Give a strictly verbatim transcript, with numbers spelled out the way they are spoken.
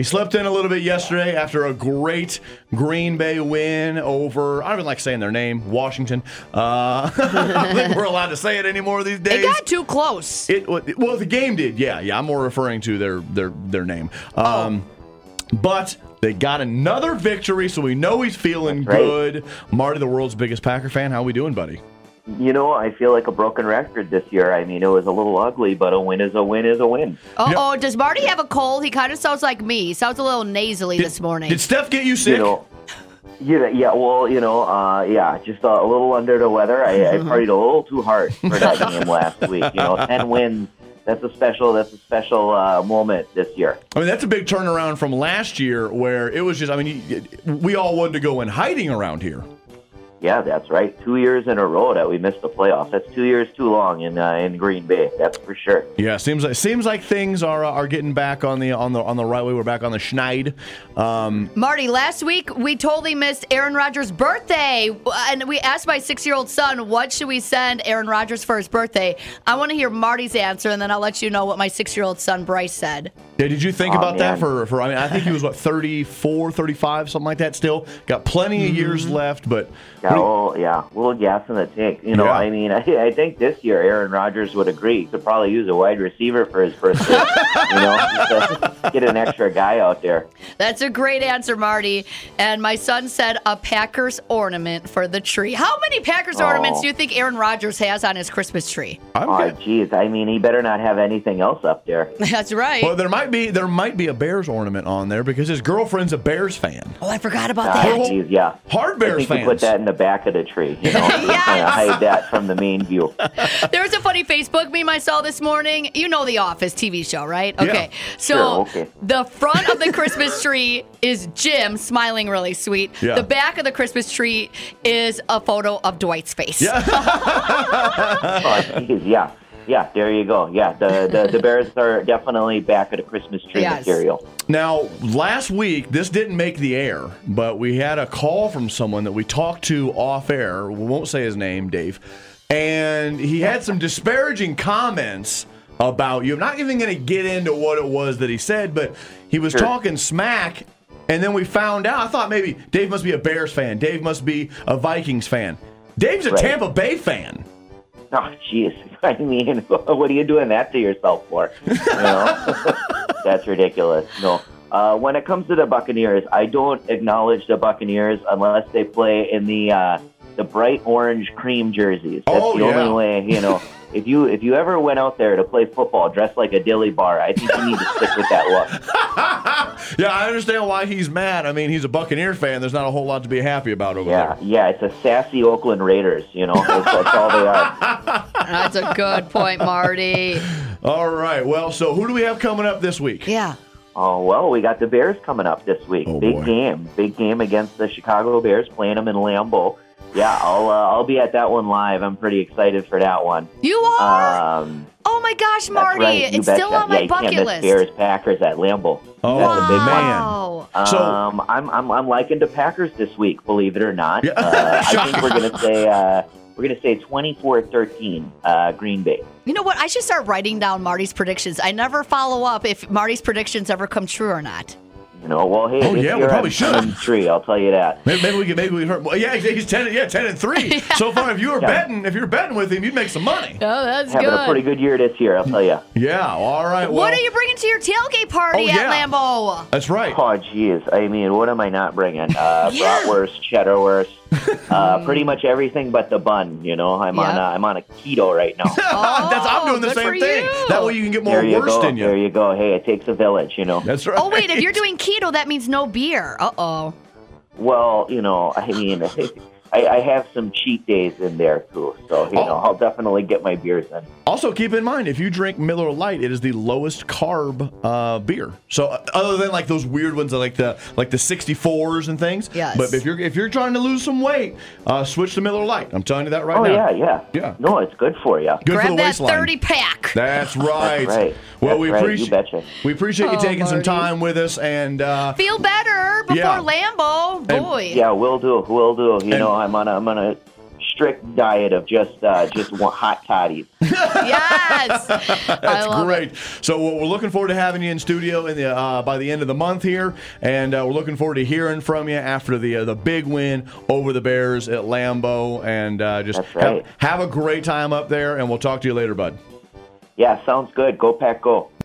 He slept in a little bit yesterday after a great Green Bay win over, I don't even like saying their name, Washington. Uh, I don't think we're allowed to say it anymore these days. It got too close. It, well, the game did, yeah. Yeah, I'm more referring to their their, their name. Um, oh. But they got another victory, so we know he's feeling That's right. good. Marty, the world's biggest Packer fan, how we doing, buddy? You know, I feel like a broken record this year. I mean, it was a little ugly, but a win is a win is a win. Uh-oh, You know- does Marty have a cold? He kind of sounds like me. He sounds a little nasally Did, this morning. Did Steph get you sick? You know, yeah, yeah. Well, you know, uh, yeah, just a, a little under the weather. I, I partied a little too hard for that game last week. You know, ten wins. That's a special. That's a special uh, moment this year. I mean, that's a big turnaround from last year where it was just, I mean, we all wanted to go in hiding around here. Yeah, that's right. Two years in a row that we missed the playoffs. That's two years too long in uh, in Green Bay. That's for sure. Yeah, seems like seems like things are uh, are getting back on the on the on the right way. We're back on the schneid. Um, Marty, last week we totally missed Aaron Rodgers' birthday, and we asked my six-year-old son, what should we send Aaron Rodgers for his birthday? I want to hear Marty's answer, and then I'll let you know what my six-year-old son, Bryce, said. yeah, did you think Oh, about that man. for, for, I mean, I think he was, what, thirty-four, thirty-five, something like that still? Got plenty of years left, but... Yeah, well, yeah, a little gas in the tank. You know, Yeah. I mean, I, I think this year Aaron Rodgers would agree. He could probably use a wide receiver for his birthday. You know, just to get an extra guy out there. That's a great answer, Marty. And my son said a Packers ornament for the tree. How many Packers Oh. ornaments do you think Aaron Rodgers has on his Christmas tree? I'm Oh, good. geez. I mean, he better not have anything else up there. That's right. Well, there might be there might be a Bears ornament on there because his girlfriend's a Bears fan. oh, I forgot about Ah, that. geez, yeah. Hard I Bears think fans. you put that in the back of the tree. You know, Yes. kind of hide that from the main view. There was a funny Facebook meme I saw this morning. You know The Office T V show, right? Yeah. Okay. So Sure, okay. the front of the Christmas tree is Jim smiling really sweet. Yeah. The back of the Christmas tree is a photo of Dwight's face. Yeah. Oh, geez, yeah. Yeah, there you go. Yeah, the, the, the Bears are definitely back of the Christmas tree Yes. material. Now, last week, this didn't make the air, but we had a call from someone that we talked to off air. We won't say his name, Dave. And he had some disparaging comments about you. I'm not even going to get into what it was that he said, but he was Sure. talking smack. And then we found out, I thought maybe Dave must be a Bears fan. Dave must be a Vikings fan. Dave's a Right. Tampa Bay fan. Oh, jeez. I mean, what are you doing that to yourself for? You know? That's ridiculous. No. Uh, when it comes to the Buccaneers, I don't acknowledge the Buccaneers unless they play in the uh, the bright orange cream jerseys. That's Oh, the yeah. only way, you know. If you if you ever went out there to play football dressed like a dilly bar, I think you need to stick with that look. Yeah, I understand why he's mad. I mean, he's a Buccaneer fan. There's not a whole lot to be happy about over Yeah, there. yeah, it's a sassy Oakland Raiders, you know. That's, that's all they are. That's a good point, Marty. All right. Well, so who do we have coming up this week? Yeah. Oh, well, we got the Bears coming up this week. Oh, Big boy. game. Big game against the Chicago Bears, playing them in Lambeau. Yeah, I'll uh, I'll be at that one live. I'm pretty excited for that one. You are? Um, oh, my gosh, that's Marty. right, you It's betcha. still on yeah, my you can't bucket miss list. Bears Packers at Lambeau. Oh, That's a big one. man. Wow. So- Um, I'm I'm I'm liking the Packers this week, believe it or not. Yeah. Uh, I think we're gonna say uh, we're gonna say twenty-four thirteen uh, Green Bay. You know what? I should start writing down Marty's predictions. I never follow up if Marty's predictions ever come true or not. You know, well, hey, Oh, this yeah, we year probably I'm should. ten and three. I'll tell you that. Maybe, maybe we can. Maybe we can. Well, yeah, he's ten. Yeah, ten and three. So far, if you were Yeah. betting, if you're betting with him, you'd make some money. Oh, that's Having a pretty good year this year, I'll tell you. Yeah. All right. Well, What are you bringing to your tailgate party Oh, at yeah. Lambeau? That's right. Oh, geez. I mean, what am I not bringing? Uh, Yeah. Bratwurst, cheddarwurst, uh, pretty much everything but the bun. You know, I'm on Yeah. a, I'm on a keto right now. That's I'm doing the good for same thing. you. That way you can get more There you worst go. in you. There you go. Hey, it takes a village. You know. That's right. Oh, wait, if you're doing keto, that means no beer. Uh-oh. Well, you know, I mean, I, I have some cheat days in there too. So you Oh. know, I'll definitely get my beers in. Also, keep in mind, if you drink Miller Lite, it is the lowest carb uh, beer. So, uh, other than like those weird ones, like the like the sixty-fours and things. Yes. But if you're if you're trying to lose some weight, uh, switch to Miller Lite. I'm telling you that right Oh now. yeah, yeah, Yeah. No, it's good for you. Good for Grab the that waistline. thirty pack. That's right. That's right. Well, That's we right. appreciate You betcha. we appreciate you Oh, taking some Marty. time with us, and uh, Feel better before Yeah. Lambeau. Boy. Yeah, will do. Will do. You And- know, I'm on a I'm on a strict diet of just uh, just want hot toddies. Yes, That's I love great. it. So we're looking forward to having you in studio in the uh, by the end of the month here, and uh, we're looking forward to hearing from you after the uh, the big win over the Bears at Lambeau, and uh, just That's right. have, have a great time up there. And we'll talk to you later, bud. Yeah, sounds good. Go Pack, go.